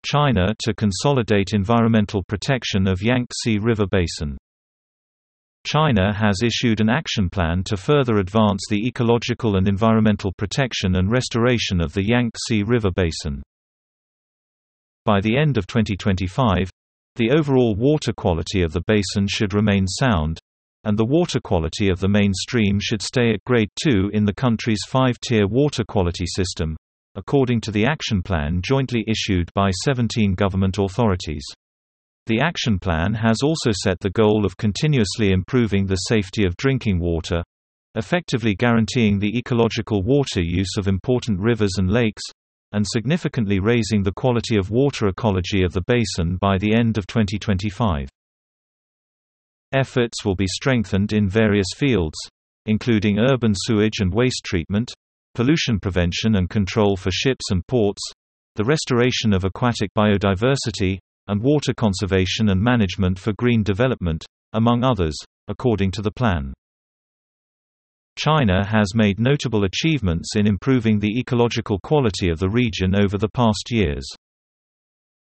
China to consolidate environmental protection of Yangtze River Basin. China has issued an action plan to further advance the ecological and environmental protection and restoration of the Yangtze River Basin. By the end of 2025, the overall water quality of the basin should remain sound, and the water quality of the main stream should stay at Grade 2 in the country's 5-tier water quality system, according to the action plan jointly issued by 17 government authorities. The action plan has also set the goal of continuously improving the safety of drinking water, effectively guaranteeing the ecological water use of important rivers and lakes, and significantly raising the quality of water ecology of the basin by the end of 2025. Efforts will be strengthened in various fields, including urban sewage and waste treatment, pollution prevention and control for ships and ports, the restoration of aquatic biodiversity, and water conservation and management for green development, among others, according to the plan. China has made notable achievements in improving the ecological quality of the region over the past years.